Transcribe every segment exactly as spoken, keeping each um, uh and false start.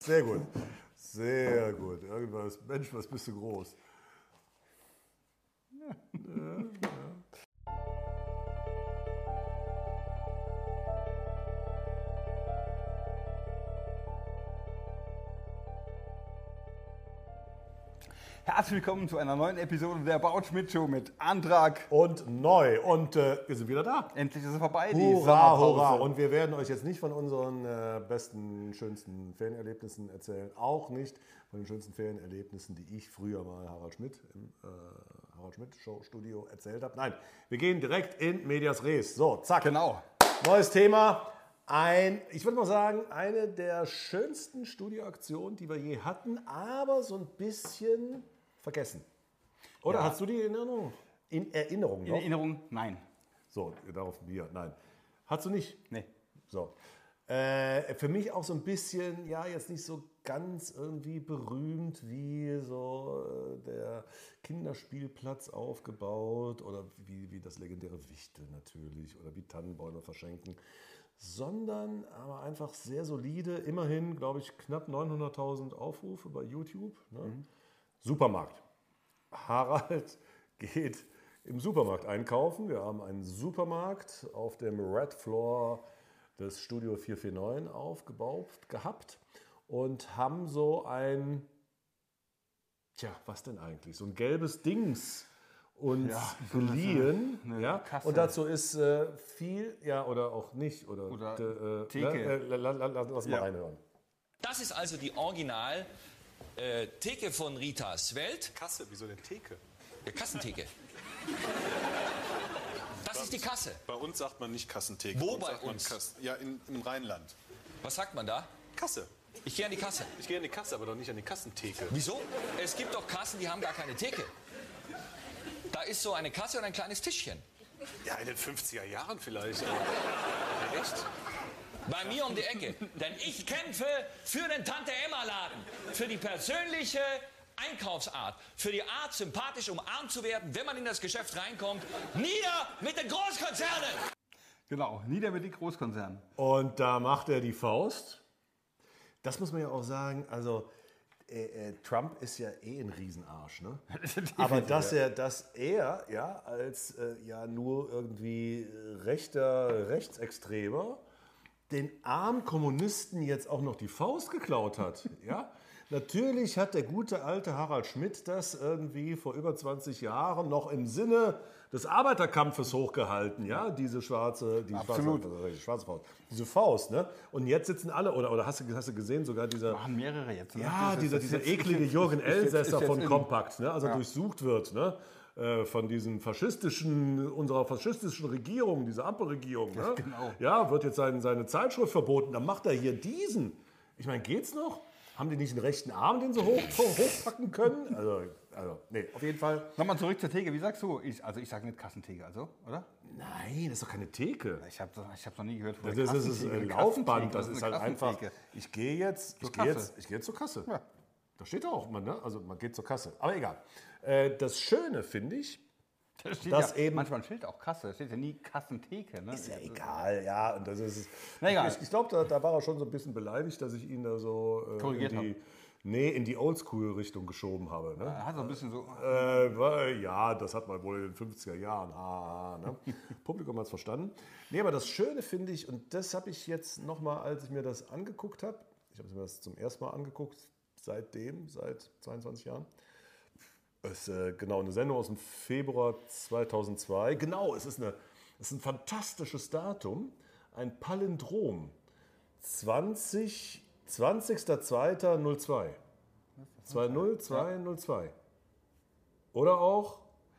Sehr gut. Sehr gut. Irgendwas, Mensch, was bist du groß? Ja, ja. Herzlich willkommen zu einer neuen Episode der About Schmidt Show mit Antrag. Und neu. Und äh, wir sind wieder da. Endlich ist es vorbei, die Hurra, Sommerpause. hurra. Und wir werden euch jetzt nicht von unseren äh, besten, schönsten Ferienerlebnissen erzählen. Auch nicht von den schönsten Ferienerlebnissen, die ich früher mal Harald Schmidt im äh, Harald Schmidt Show Studio erzählt habe. Nein, wir gehen direkt in Medias Res. So, zack. Genau. Neues Thema. Ein, ich würde mal sagen, eine der schönsten Studioaktionen, die wir je hatten, aber so ein bisschen vergessen. Oder Ja. hast du die Erinnerung? In Erinnerung In noch? Erinnerung, nein. So, darauf wir. Nein. Hast du nicht? Nee. So. Äh, für mich auch so ein bisschen, ja, jetzt nicht so ganz irgendwie berühmt wie so äh, der Kinderspielplatz aufgebaut oder wie, wie das legendäre Wichtel natürlich oder wie Tannenbäume verschenken, sondern aber einfach sehr solide, immerhin, glaube ich, knapp neunhunderttausend Aufrufe bei YouTube. Ne? Mhm. Supermarkt. Harald geht im Supermarkt einkaufen. Wir haben einen Supermarkt auf dem Red Floor des Studio vier vier neun aufgebaut gehabt und haben so ein, tja, was denn eigentlich? So ein gelbes Dings uns Ja, geliehen. so eine Ja? Kasse. Und dazu ist äh, viel, ja, oder auch nicht. Oder, Oder äh, Theke. Ne? Äh, la, la, la, lass mal Ja. reinhören. Das ist also die Original äh, Theke von Ritas Welt. Kasse, wieso denn Theke? Äh, Kassentheke. Das ist die Kasse. Bei uns sagt man nicht Kassentheke. Wo uns bei sagt man uns? Kass- ja, in, im Rheinland. Was sagt man da? Kasse. Ich gehe an die Kasse. Ich gehe an die Kasse, aber doch nicht an die Kassentheke. Wieso? Es gibt doch Kassen, die haben gar keine Theke. Da ist so eine Kasse und ein kleines Tischchen. Ja, in den fünfziger Jahren vielleicht. Aber ja, echt? Bei mir um die Ecke. Denn ich kämpfe für den Tante-Emma-Laden. Für die persönliche Einkaufsart. Für die Art, sympathisch umarmt zu werden, wenn man in das Geschäft reinkommt. Nieder mit den Großkonzernen! Genau, nieder mit den Großkonzernen. Und da macht er die Faust. Das muss man ja auch sagen, also äh, äh, Trump ist ja eh ein Riesenarsch, ne? Aber dass er, dass er ja als äh, ja nur irgendwie rechter Rechtsextremer den armen Kommunisten jetzt auch noch die Faust geklaut hat, ja? Natürlich hat der gute alte Harald Schmidt das irgendwie vor über zwanzig Jahren noch im Sinne des Arbeiterkampfes hochgehalten, ja, diese schwarze, die Absolut. schwarze, also schwarze Faust, diese Faust, ne? Und jetzt sitzen alle, oder, oder hast, du, hast du gesehen, sogar dieser, Waren mehrere jetzt. Ne? ja, Das ist- dieser, das ist dieser jetzt- eklige ist Jürgen jetzt- ist jetzt- ist Elsässer jetzt von in- Kompakt, ne? Also Ja. durchsucht wird, ne? Äh, von diesen faschistischen, unserer faschistischen Regierung, dieser Ampelregierung, ne? Genau. Ja, wird jetzt sein, seine Zeitschrift verboten, dann macht er hier diesen. Ich meine, geht's noch? Haben die nicht einen rechten Arm, den sie hoch, hochpacken können? Also, also, nee, auf jeden Fall. Nochmal zurück zur Theke. Wie sagst du? Ich, also ich sage nicht Kassentheke, also, oder? Nein, das ist doch keine Theke. Ich habe ich hab noch nie gehört von Das der ist, das ist Kassentheke. ein Eine Laufband, Kassentheke, das ist eine halt einfach, Kassentheke. ich gehe jetzt, ich Zur gehe Kasse. jetzt, ich gehe jetzt zur Kasse. Ja. Da steht auch, man, ne? Also man geht zur Kasse. Aber egal. Äh, das Schöne finde ich, Da steht das ja eben- manchmal ein Schild auch Kasse, da steht ja nie Kassentheke. Ne? ist ja egal, ja. Und das ist, Na egal. Ich, ich glaube, da, da war er schon so ein bisschen beleidigt, dass ich ihn da so äh, in Korrigiert die, nee, in die Oldschool-Richtung geschoben habe. Ne? Er hat so ein bisschen so. Äh, weil- ja, das hat man wohl in den fünfziger Jahren. Ah, ne? Publikum hat es verstanden. Nee, aber das Schöne finde ich, und das habe ich jetzt nochmal, als ich mir das angeguckt habe, ich habe mir das zum ersten Mal angeguckt, seitdem, seit zweiundzwanzig Jahren. Es ist äh, genau eine Sendung aus dem Februar zweitausendzwei. Genau, es ist, eine, es ist ein fantastisches Datum, ein Palindrom. zwanzig, zwanzigster zweiter null zwei. zwei null zwei null zwei. Oder auch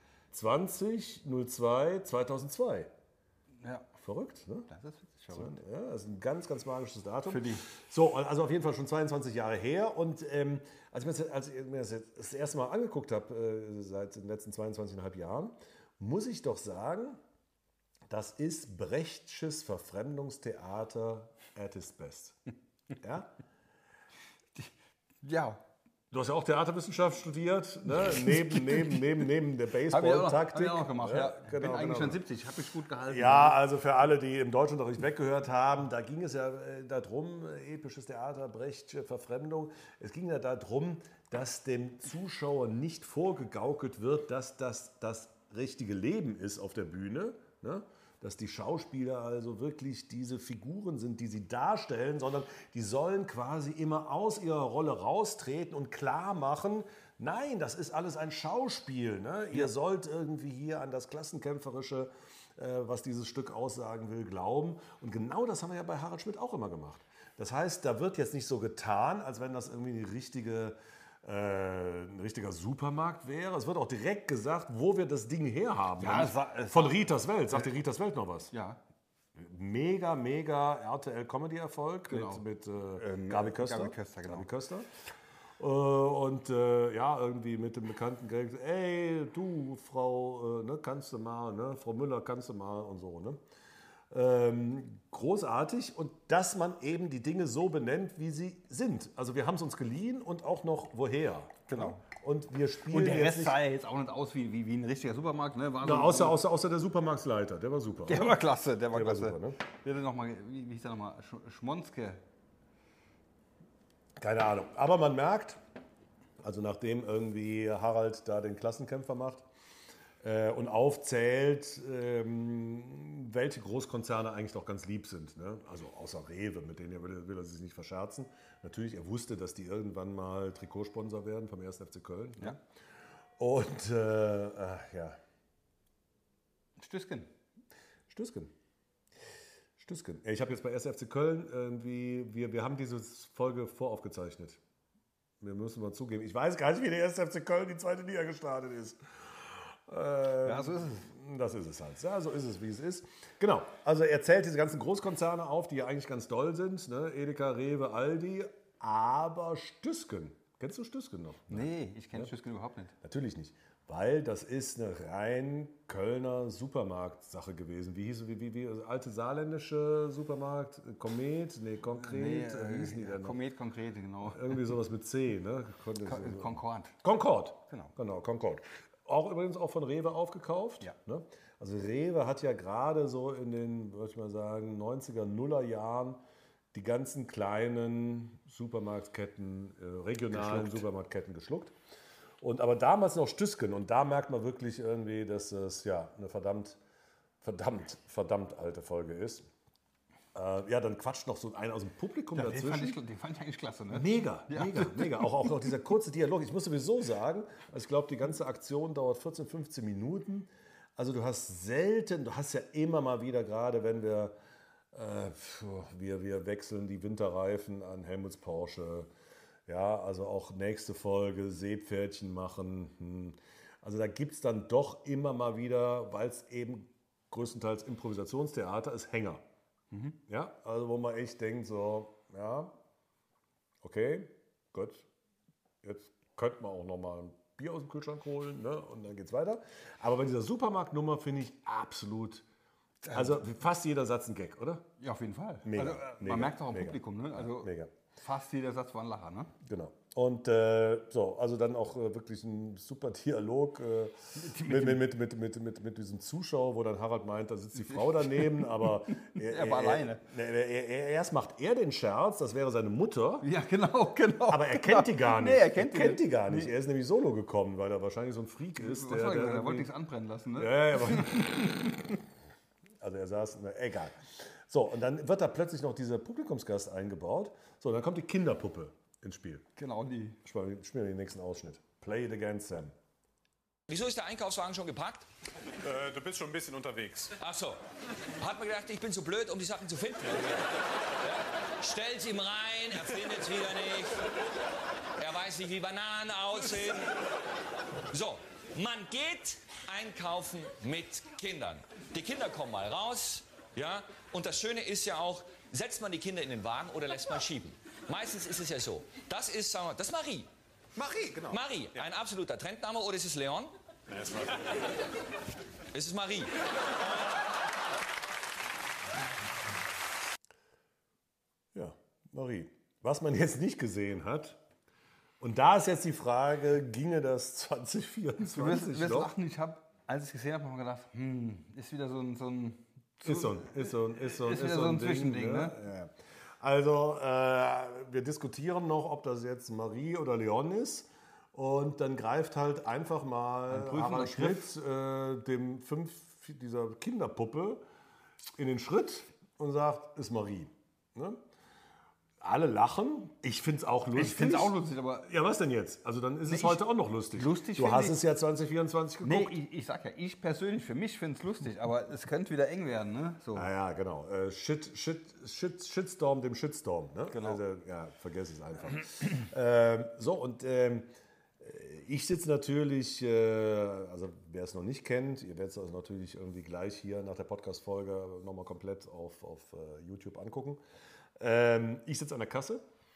zwanzig null zwei zweitausendzwei. Ja, Verrückt, ne? das ist witzig. verrückt. Ja, das ist ein ganz, ganz magisches Datum. Für die. So, also auf jeden Fall schon zweiundzwanzig Jahre her. Und ähm, als, ich mir das, als ich mir das jetzt das erste Mal angeguckt habe, äh, seit den letzten zweiundzwanzig Komma fünf Jahren, muss ich doch sagen, das ist Brechtsches Verfremdungstheater at its best. Ja? Ja, Du hast ja auch Theaterwissenschaft studiert, ne? neben, neben, neben, neben der Baseball-Taktik. Habe ich auch noch gemacht, ja. ja Bin genau, eigentlich genau. schon siebzig, habe mich gut gehalten. Ja, also für alle, die im Deutschunterricht weggehört haben, da ging es ja äh, darum, äh, episches Theater, Brechtsche Verfremdung. Es ging ja darum, dass dem Zuschauer nicht vorgegaukelt wird, dass das das richtige Leben ist auf der Bühne, ne? Dass die Schauspieler also wirklich diese Figuren sind, die sie darstellen, sondern die sollen quasi immer aus ihrer Rolle raustreten und klar machen, nein, das ist alles ein Schauspiel. Ne? Ihr sollt irgendwie hier an das Klassenkämpferische, äh, was dieses Stück aussagen will, glauben. Und genau das haben wir ja bei Harald Schmidt auch immer gemacht. Das heißt, da wird jetzt nicht so getan, als wenn das irgendwie eine richtige... Äh, ein richtiger Supermarkt wäre. Es wird auch direkt gesagt, wo wir das Ding herhaben. Ja, es war, es Von war, Ritas Welt. Sagt dir Ritas Welt noch was? Ja. Mega, mega R T L-Comedy-Erfolg Genau. mit, mit äh, Ähm, Gabi Köster. Gabi Köster, genau. Gabi Köster. Äh, und äh, ja, irgendwie mit dem bekannten Gag, ey, du, Frau, äh, ne, kannst du mal, ne, Frau Müller, kannst du mal und so, ne? Ähm, großartig und dass man eben die Dinge so benennt, wie sie sind. Also wir haben es uns geliehen und auch noch woher. Genau. Und wir spielen Und der jetzt Rest nicht, sah ja jetzt auch nicht aus wie, wie, wie ein richtiger Supermarkt. Ne? War na, so- außer, außer, außer der Supermarktleiter, der war super. Der war klasse, der war Der war klasse. super, ne? Der hatte noch mal, wie, wie hieß der nochmal? Sch- Schmonske. Keine Ahnung. Aber man merkt, also nachdem irgendwie Harald da den Klassenkämpfer macht äh, und aufzählt, ähm, welche Großkonzerne eigentlich doch ganz lieb sind. Ne? Also außer Rewe, mit denen er will, will er sich nicht verscherzen. Natürlich, er wusste, dass die irgendwann mal Trikotsponsor werden vom ersten F C Köln. Ne? Ja. Und äh, ach, ja, Stüsken. Stüsken. Stüsken. Ich habe jetzt bei ersten F C Köln irgendwie, wir, wir haben diese Folge voraufgezeichnet. Wir müssen mal zugeben. Ich weiß gar nicht, wie der erste F C Köln die zweite Liga gestartet ist. Äh, Ja, so ist es. Das ist es halt. Ja, so ist es, wie es ist. Genau. Also er zählt diese ganzen Großkonzerne auf, die ja eigentlich ganz doll sind. Ne? Edeka, Rewe, Aldi. Aber Stüsken. Kennst du Stüsken noch? Nee, ich kenne Stüsken überhaupt nicht. Natürlich nicht. Weil das ist eine rein Kölner Supermarktsache gewesen. Wie hieß wie, wie, wie also alte saarländische Supermarkt? Komet? Nee, Konkret? Nee, wie hießen die äh, denn noch? Komet konkret, genau. Irgendwie sowas mit C, ne? Konnte Con- so- Concord. Concord. Genau. Genau, Concord. Auch übrigens auch von Rewe aufgekauft. Ja. Ne? Also Rewe hat ja gerade so in den, würde ich mal sagen, neunziger, Nuller Jahren die ganzen kleinen Supermarktketten, äh, regionalen Geschluckt. Supermarktketten geschluckt. Und aber damals noch Stüsken und da merkt man wirklich irgendwie, dass es ja eine verdammt, verdammt, verdammt alte Folge ist. Äh, ja, dann quatscht noch so einer aus dem Publikum Ja, den, dazwischen. fand ich, den fand ich eigentlich klasse, ne? Mega, mega, mega. Auch, auch noch dieser kurze Dialog. Ich muss sowieso sagen, also ich glaube, die ganze Aktion dauert vierzehn, fünfzehn Minuten. Also du hast selten, du hast ja immer mal wieder, gerade wenn wir, äh, pf, wir, wir wechseln die Winterreifen an Helmuts Porsche. Ja, also auch nächste Folge, Seepferdchen machen. Hm. Also da gibt es dann doch immer mal wieder, weil es eben größtenteils Improvisationstheater ist, Hänger. Ja, also wo man echt denkt, so, ja, okay, gut, jetzt könnte man auch noch mal ein Bier aus dem Kühlschrank holen, ne? Und dann geht's weiter. Aber bei dieser Supermarktnummer finde ich absolut, also fast jeder Satz ein Gag, oder? Ja, auf jeden Fall. Mega, also, äh, mega, man merkt auch am mega. Publikum, ne? Also Mega. fast jeder Satz war ein Lacher, ne? Genau. Und äh, so, also dann auch äh, wirklich ein super Dialog äh, mit, mit, mit, mit, mit, mit, mit diesem Zuschauer, wo dann Harald meint, da sitzt die Frau daneben, aber er, Er war alleine. Er, er, er, erst macht er den Scherz, das wäre seine Mutter. Ja, genau, genau. Aber er kennt die gar nicht. Nee, er kennt die die gar nicht. Er ist nämlich solo gekommen, weil er wahrscheinlich so ein Freak ist. Was Der, war der das? Er wollte irgendwie- nichts anbrennen lassen, ne? ja, ja, aber also er saß, na, egal. So, und dann wird da plötzlich noch dieser Publikumsgast eingebaut. So, dann kommt die Kinderpuppe ins Spiel. Genau, die. Spielen wir den nächsten Ausschnitt. Play it again, Sam. Wieso ist der Einkaufswagen schon gepackt? Äh, du bist schon ein bisschen unterwegs. Ach so. Hat man gedacht, ich bin so blöd, um die Sachen zu finden. Ja. Stellt's ihm rein, er findet's wieder nicht. Er weiß nicht, wie Bananen aussehen. So, man geht einkaufen mit Kindern. Die Kinder kommen mal raus, ja. Und das Schöne ist ja auch, setzt man die Kinder in den Wagen oder lässt man schieben? Meistens ist es ja so. Das ist, sagen wir, das ist Marie. Marie, genau. Marie, ein absoluter Trendname, oder ist es Leon? Ja, das war- Es ist Marie. Ja, Marie. Was man jetzt nicht gesehen hat, Und da ist jetzt die Frage, ginge das zwanzig vierundzwanzig Du wirst, wirst noch? lachen, ich habe, als ich es gesehen habe, habe ich mir gedacht, hm, ist wieder so ein, so ein Ist so ein, ist so ein, ist so ein, Ist wieder so ein Zwischending, ne? Ja. Also, äh, wir diskutieren noch, ob das jetzt Marie oder Leon ist. Und dann greift halt einfach mal Harald Schmidt äh, dem fünf, dieser Kinderpuppe in den Schritt und sagt, ist Marie. Ne? Alle lachen. Ich finde es auch lustig. Ich finde es auch lustig, aber... Ja, was denn jetzt? Also dann ist Nee, es heute auch noch lustig. lustig Du find hast ich- es ja zwanzig vierundzwanzig Nee, geguckt. ich, ich sag ja, ich persönlich, für mich finde es lustig, aber es könnte wieder eng werden, ne? So. Ah ja, genau. Äh, Shit, Shit, Shit, Shitstorm dem Shitstorm. Ne? Genau. Also, ja, vergiss es einfach. ähm, so, und ähm, ich sitze natürlich, äh, also wer es noch nicht kennt, ihr werdet es also natürlich irgendwie gleich hier nach der Podcast-Folge nochmal komplett auf, auf uh, YouTube angucken. Ähm, ich sitze an der Kasse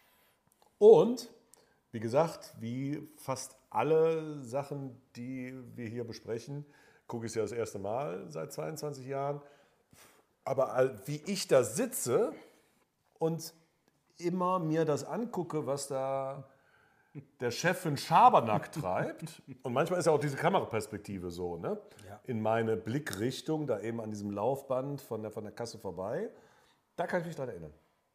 und, wie gesagt, wie fast alle Sachen, die wir hier besprechen, gucke ich es ja das erste Mal seit zweiundzwanzig Jahren. Aber all- wie ich da sitze und immer mir das angucke, was da der Chef für einen Schabernack treibt. Und manchmal ist ja auch diese Kameraperspektive so, ne? Ja. In meine Blickrichtung, da eben an diesem Laufband von der, von der Kasse vorbei. Da kann ich mich dran erinnern.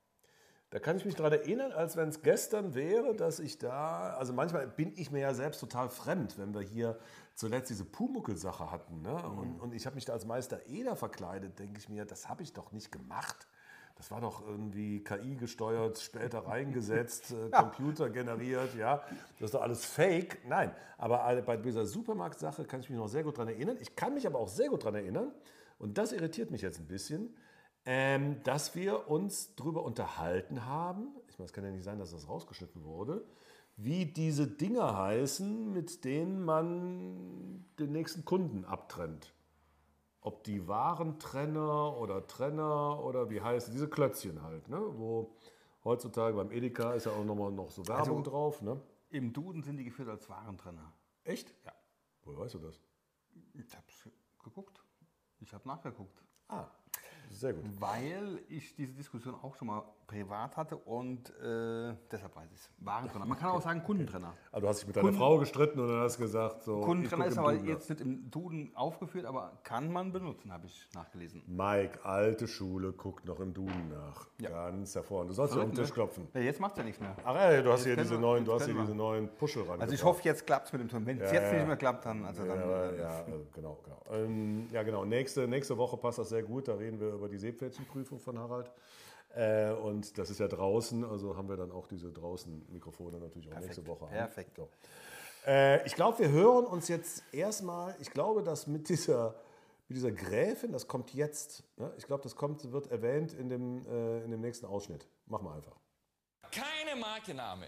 Da kann ich mich daran erinnern, als wenn es gestern wäre, dass ich da, also manchmal bin ich mir ja selbst total fremd, wenn wir hier zuletzt diese Pumuckl-Sache hatten. Ne? Mhm. Und, und ich habe mich da als Meister Eder verkleidet, denke ich mir, das habe ich doch nicht gemacht. Das war doch irgendwie K I gesteuert, später reingesetzt, äh, Computer generiert, ja. Das ist doch alles Fake. Nein, aber alle- bei dieser Supermarkt-Sache kann ich mich noch sehr gut daran erinnern. Ich kann mich aber auch sehr gut daran erinnern, und das irritiert mich jetzt ein bisschen, ähm, dass wir uns darüber unterhalten haben, ich meine, es kann ja nicht sein, dass das rausgeschnitten wurde, wie diese Dinger heißen, mit denen man den nächsten Kunden abtrennt. Ob die Warentrenner oder Trenner oder wie heißt diese Klötzchen halt, ne? Wo heutzutage beim Edeka ist ja auch nochmal noch so Werbung Also- drauf. Ne? Im Duden sind die geführt als Warentrenner. Echt? Ja. Woher weißt du das? Ich habe geguckt. Ich habe nachgeguckt. Ah, sehr gut. Weil ich diese Diskussion auch schon mal privat hatte und äh, deshalb weiß ich es. Warentrenner. Man kann auch sagen Kundentrenner. Aber du hast dich mit deiner Kunden- Frau gestritten und dann hast gesagt, so. Kundentrenner ich ist guck aber im Duden jetzt nicht im Duden aufgeführt, aber kann man benutzen, habe ich nachgelesen. nach. Mike, alte Schule, guckt noch im Duden nach. Ja. Ganz hervorragend. Du sollst ja auf den Verrückt, Tisch ne? klopfen. Ja, jetzt macht es ja nichts mehr. Ach ey, du hast Jetzt hier können diese wir- neuen, du jetzt hast hier können diese wir. neuen Puschel ran. Also ich hoffe, jetzt klappt es mit dem Ton. Wenn es Ja, jetzt ja. nicht mehr klappt, dann... Also dann Ja, äh, ja, äh, genau, genau. Ähm, ja, genau. Nächste, nächste Woche passt das sehr gut. Da reden wir über die Seepferdchenprüfung von Harald. Äh, und das ist ja draußen, also haben wir dann auch diese draußen Mikrofone natürlich auch nächste Woche. an. Perfekt. So. Äh, ich glaube, wir hören uns jetzt erstmal, ich glaube, dass mit dieser, mit dieser Gräfin, das kommt jetzt, ne? Ich glaube, das kommt, wird erwähnt in dem, äh, in dem nächsten Ausschnitt. Machen wir einfach. Keine Markenname.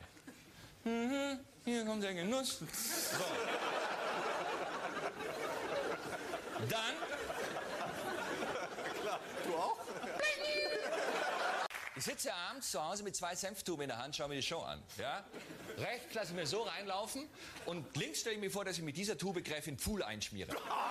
Mhm, hier kommt der Genuss. So. Dann. Du auch? Ich sitze abends zu Hause mit zwei Senftuben in der Hand, schaue mir die Show an. Ja? Rechts lasse ich mir so reinlaufen und links stelle ich mir vor, dass ich mit dieser Tube Gräfin Pfuhl einschmiere.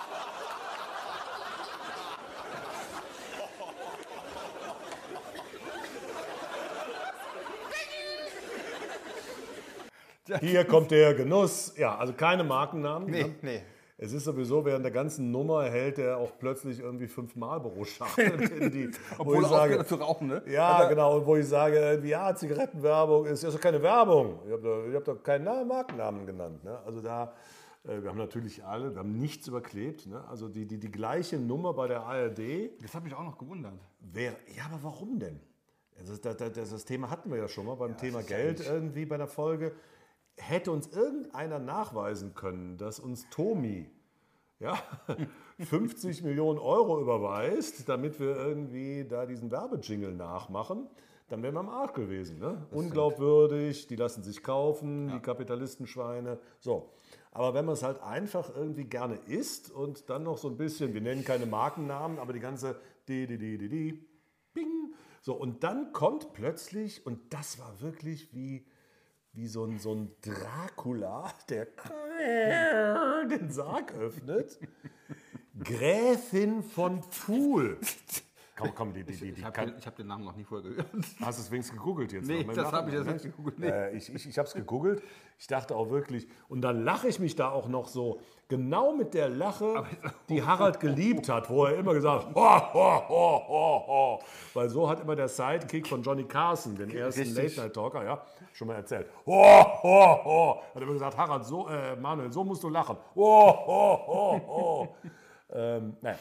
Hier kommt der Genuss. Ja, also keine Markennamen. Nee, ne? nee. Es ist sowieso, während der ganzen Nummer hält er auch plötzlich irgendwie fünf Marlboro-Schachteln in die. wo Obwohl ich er sage, aufgehört hat zu rauchen, ne? ja, Aber- genau. Und wo ich sage, irgendwie, ja, Zigarettenwerbung ist, ist doch keine Werbung. Ich habe doch, ich hab doch keinen Namen, Markennamen genannt. Ne? Also da, äh, wir haben natürlich alle, wir haben nichts überklebt. Ne? Also die, die, die gleiche Nummer bei der A R D Das hat mich auch noch gewundert. wäre, ja, aber warum denn? Also das, das, das, das Thema hatten wir ja schon mal beim Thema Geld irgendwie bei der Folge. Hätte uns irgendeiner nachweisen können, dass uns Tomi ja, fünfzig Millionen Euro überweist, damit wir irgendwie da diesen Werbejingle nachmachen, dann wären wir am Arsch gewesen. Ne? Unglaubwürdig, die lassen sich kaufen, die Kapitalistenschweine. So. Aber wenn man es halt einfach irgendwie gerne isst und dann noch so ein bisschen, wir nennen keine Markennamen, aber die ganze di di di di di, bing. So, und dann kommt plötzlich, und das war wirklich wie, wie so ein, so ein Dracula, der den Sarg öffnet, Gräfin von Pfuhl. komm, komm, die, die, die, Ich die habe kann, den, ich hab den Namen noch nie vorher gehört. Hast du es wenigstens gegoogelt jetzt? Nee, noch? das Machen- habe ich jetzt ne? nicht gegoogelt. Nee. Äh, ich ich, ich habe es gegoogelt. Ich dachte auch wirklich, und dann lache ich mich da auch noch so, genau mit der Lache, die Harald geliebt hat, wo er immer gesagt hat, ho, ho, ho, ho, ho. Weil so hat immer der Sidekick von Johnny Carson, den ersten Richtig. Late-Night-Talker, ja, schon mal erzählt. Ho, ho, ho. Hat immer gesagt, Harald, so, äh, Manuel, so musst du lachen. Ho, ho, ho, ho. ähm, naja.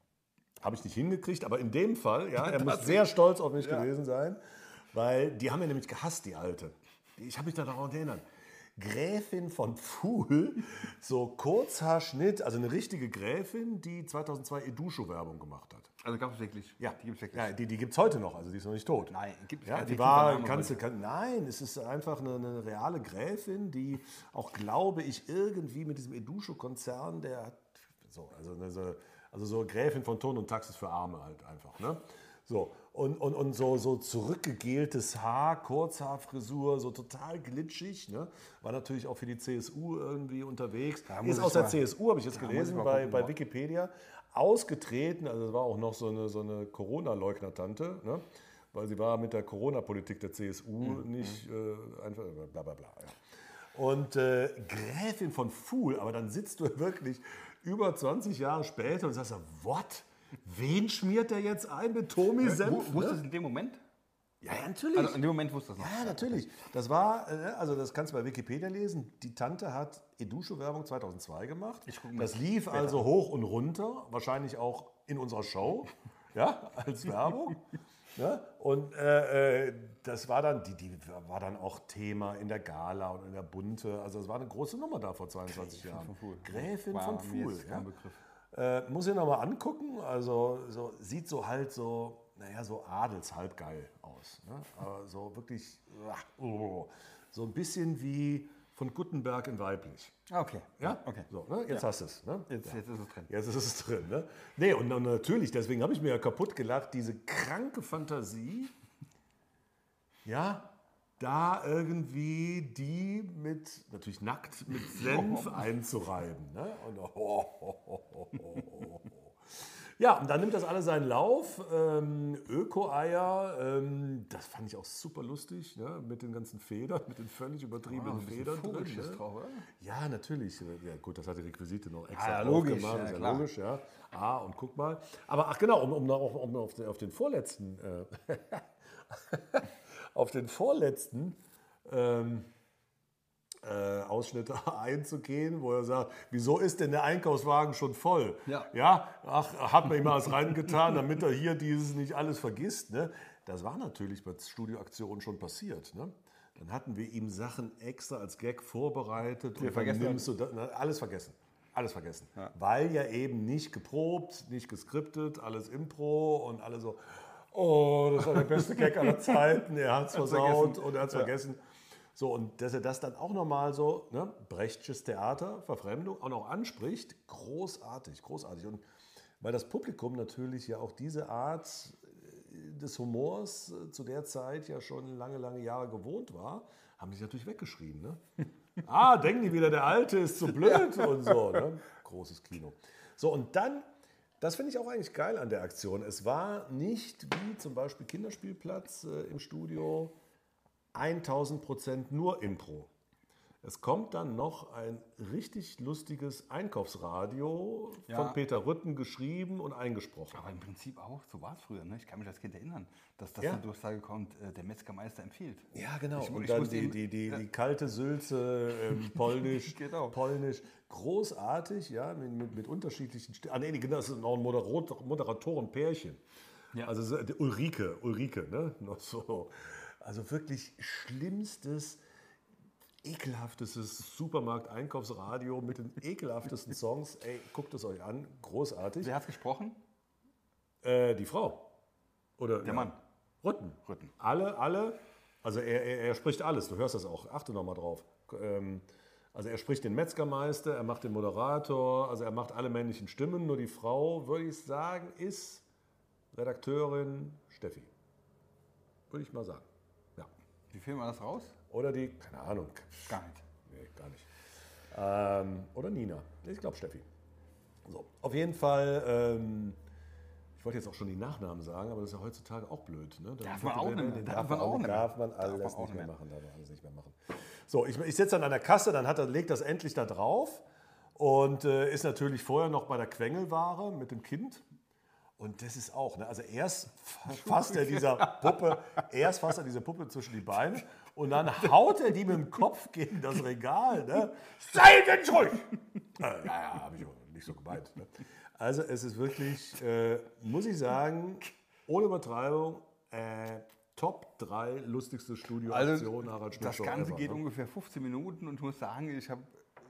Habe ich nicht hingekriegt, aber in dem Fall, ja, er muss sehr stolz auf mich gewesen sein, weil die haben ja nämlich gehasst, die Alte. Ich habe mich da daran erinnert. Gräfin von Pfuhl, so Kurzhaarschnitt, also eine richtige Gräfin, die zweitausendzwei Edusho-Werbung gemacht hat. Also gab es wirklich. Ja, die gibt es wirklich. ja, die, die gibt es heute noch, also die ist noch nicht tot. Nein, gibt es Ja, keinen die fiktiven war, Namen kannst du, heute. kann, nein, es ist einfach eine, eine reale Gräfin, die auch, glaube ich, irgendwie mit diesem Edusho-Konzern, der hat, so, also, also, also so Gräfin von Ton und Taxis für Arme halt einfach, ne? So, und, und, und so, so zurückgegeltes Haar, Kurzhaarfrisur, so total glitschig, ne? War natürlich auch für die C S U irgendwie unterwegs. Da muss Ist ich aus der mal- C S U, habe ich jetzt da muss gelesen, ich mal bei, gucken, bei ja. Wikipedia, ausgetreten, also es war auch noch so eine, so eine Corona-Leugner-Tante, ne? Weil sie war mit der Corona-Politik der C S U Mhm. nicht äh, einfach bla bla bla. Ja. Und äh, Gräfin von Pfuhl, aber dann sitzt du wirklich über zwanzig Jahre später und sagst, what? Wen schmiert der jetzt ein mit Tomi Senf? Wusstest du Ne? es in dem Moment? Ja, ja, natürlich. Also in dem Moment wusste ich das noch. Ja, natürlich. Das war, äh, also das kannst du bei Wikipedia lesen. Die Tante hat Edusho-Werbung zweitausendzwei gemacht. Ich guck mal Das lief also hoch und runter, wahrscheinlich auch in unserer Show, ja, als Werbung. Ja? Und äh, äh, das war dann, die, die war dann auch Thema in der Gala und in der Bunte. Also es war eine große Nummer da vor zweiundzwanzig Jahren. von Pfuhl. Gräfin War von mir Pfuhl. jetzt Ja? kein Begriff. Äh, muss ich nochmal angucken. Also so, sieht so halt so, naja, so adelshalb geil aus. Ne? Aber so wirklich, oh, so ein bisschen wie von Gutenberg in weiblich. Ah, okay. Ja? Okay. So, ne? Jetzt hast du es. Ne? Jetzt, jetzt ist es drin. Jetzt ist es drin. Ne? Nee, und, und natürlich, deswegen habe ich mir ja kaputt gelacht, diese kranke Fantasie, ja, da irgendwie die mit, natürlich nackt, mit Senf einzureiben. Ne? Und, oh, oh, oh, oh, oh, oh. Ja, und dann nimmt das alles seinen Lauf. Ähm, Öko-Eier, ähm, das fand ich auch super lustig, ne? Mit den ganzen Federn, mit den völlig übertriebenen Ah, ein bisschen Federn drin. Vogelschiss Ne? drauf, oder? Ja, natürlich. Ja, gut, das hat die Requisite noch extra Ja, drauf logisch, gemacht, ja, ist ja klar. logisch, ja. Ah, und guck mal. Aber ach genau, um, um, noch- um auf, den, auf den vorletzten, äh, auf den vorletzten ähm, äh, Ausschnitt einzugehen, wo er sagt, wieso ist denn der Einkaufswagen schon voll? Ja. Ja, ach, hat man ihm mal was reingetan, damit er hier dieses nicht alles vergisst. Ne? Das war natürlich bei Studioaktionen schon passiert. Ne? Dann hatten wir ihm Sachen extra als Gag vorbereitet und dann vergessen nimmst du da, na, alles vergessen. Alles vergessen. Weil ja eben nicht geprobt, nicht geskriptet, alles Impro und alle so, oh, das war der beste Gag aller Zeiten, er hat es versaut und er hat es vergessen. So, und dass er das dann auch nochmal so, ne, Brechtsches Theater, Verfremdung, auch noch anspricht, großartig, großartig. Und weil das Publikum natürlich ja auch diese Art des Humors zu der Zeit ja schon lange, lange Jahre gewohnt war, haben die sich natürlich weggeschrien. Ne? Ah, denken die wieder, der Alte ist zu blöd und so. Ne? Großes Kino. So, und dann, das finde ich auch eigentlich geil an der Aktion. Es war nicht wie zum Beispiel Kinderspielplatz äh, im Studio, tausend Prozent nur Impro. Es kommt dann noch ein richtig lustiges Einkaufsradio Ja. von Peter Rütten geschrieben und eingesprochen. Aber im Prinzip auch, so war es früher. Ne? Ich kann mich als Kind erinnern, dass das Ja. eine Durchsage kommt, äh, der Metzgermeister empfiehlt. Ja, genau. Ich- und ich dann musste die, eben- die, die, die kalte Sülze, ähm, polnisch, Genau. polnisch. Großartig, ja, mit, mit, mit unterschiedlichen Stimmen. Ah, nee, genau, das ist noch ein Moderator, Moderatorenpärchen. Ja. Also so, die Ulrike, Ulrike, ne? Noch so. Also wirklich schlimmstes, ekelhaftestes Supermarkt-Einkaufsradio mit den ekelhaftesten Songs. Ey, guckt es euch an, großartig. Wer hat gesprochen? Äh, die Frau. Oder Der Mann. Rütten. Rütten. Alle, alle. Also er, er, er spricht alles, du hörst das auch. Achte nochmal drauf. Ähm, also er spricht den Metzgermeister, er macht den Moderator, also er macht alle männlichen Stimmen. Nur die Frau, würde ich sagen, ist Redakteurin Steffi. Würde ich mal sagen. Ja. Wie filmen wir das raus? Oder die, keine Ahnung. Gar nicht. Nee, gar nicht. Ähm, oder Nina. Ich glaube Steffi. So, auf jeden Fall, ähm, Ich wollte jetzt auch schon die Nachnamen sagen, aber das ist ja heutzutage auch blöd. Ne? Darf man auch nicht mehr. Darf man auch nicht mehr. Darf man alles Darf man auch nicht mehr nicht machen. Darf man alles nicht mehr machen. So, ich, ich sitze dann an der Kasse, dann hat er, legt das endlich da drauf und äh, ist natürlich vorher noch bei der Quengelware mit dem Kind. Und das ist auch, ne? Also erst fasst er dieser Puppe, erst fasst er diese Puppe zwischen die Beine und dann haut er die mit dem Kopf gegen das Regal. Ne? Seid denn ruhig! äh, naja, habe ich nicht so gemeint. Ne? Also es ist wirklich, äh, muss ich sagen, ohne Übertreibung, äh, Top drei lustigste Studioaktion also, Harald Schmidt. Das Ganze ever, geht ne? ungefähr fünfzehn Minuten und ich muss sagen, ich habe,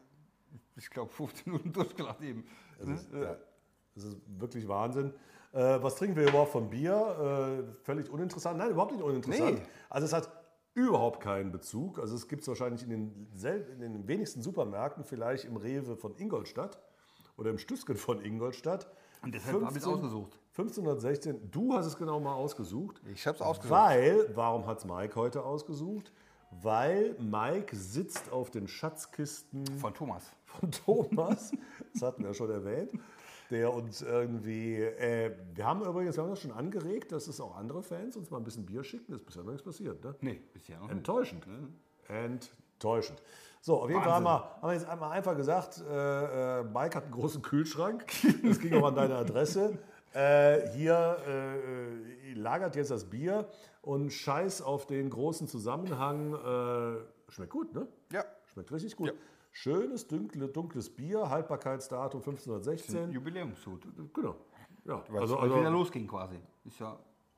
ich glaube, fünfzehn Minuten durchgelacht eben. Das ist, ja, das ist wirklich Wahnsinn. Äh, was trinken wir überhaupt von Bier? Äh, völlig uninteressant. Nein, überhaupt nicht uninteressant. Nee. Also es hat überhaupt keinen Bezug. Also es gibt es wahrscheinlich in den, sel- in den wenigsten Supermärkten, vielleicht im Rewe von Ingolstadt oder im Stüsken von Ingolstadt. Und deshalb habe ich es ausgesucht. fünfzehnhundertsechzehn, du hast es genau mal ausgesucht. Ich habe es ausgesucht. Weil, warum hat es Mike heute ausgesucht? Weil Mike sitzt auf den Schatzkisten Von Thomas. von Thomas, das hatten wir schon erwähnt, der uns irgendwie, äh, wir haben übrigens, wir haben das schon angeregt, dass es auch andere Fans uns mal ein bisschen Bier schicken, das ist bisher noch nichts passiert, ne? Nee, bisher noch nicht. Enttäuschend. Enttäuschend. So, auf jeden Fall haben wir, haben wir jetzt einmal einfach gesagt, äh, äh, Mike hat einen großen Kühlschrank, das ging auch an deine Adresse. Äh, hier äh, lagert jetzt das Bier und scheiß auf den großen Zusammenhang. Äh, schmeckt gut, ne? Ja. Schmeckt richtig gut. Ja. Schönes, dunkle, dunkles Bier, Haltbarkeitsdatum fünfzehnhundertsechzehn. Jubiläumshut. Genau. Ja, Weil also, es wieder also, losging quasi. Ist ja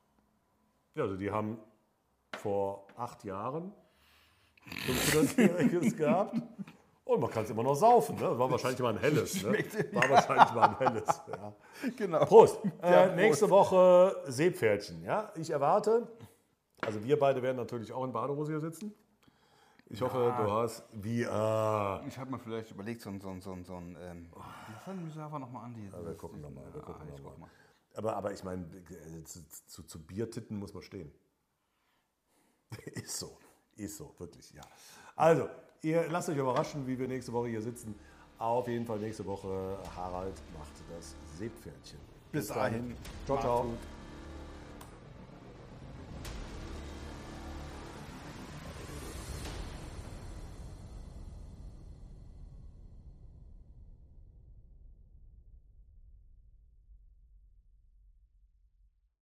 ja, also die haben vor acht Jahren fünfhundertjähriges gehabt. Und man kann es immer noch saufen. Ne? War wahrscheinlich mal ein helles. Ne? War wahrscheinlich mal ein helles. Ja. genau. Prost. Äh, Ja, Prost. Nächste Woche Seepferdchen. Ja? Ich erwarte, also wir beide werden natürlich auch in Badehose hier sitzen. Ich hoffe, du hast, wie, ah. Ich habe mir vielleicht überlegt, so ein, so ein, so ein, so ein ähm, wie fangen wir Server nochmal an? Die, Ja, wir gucken nochmal. Wir gucken Ah, ich noch guck mal. mal. Aber, aber ich meine, zu, zu, zu Biertitten muss man stehen. Ist so. Ist so, wirklich, ja. Also, ihr lasst euch überraschen, wie wir nächste Woche hier sitzen. Auf jeden Fall nächste Woche Harald macht das Seepferdchen. Bis dahin. Ciao, Macht's ciao. gut.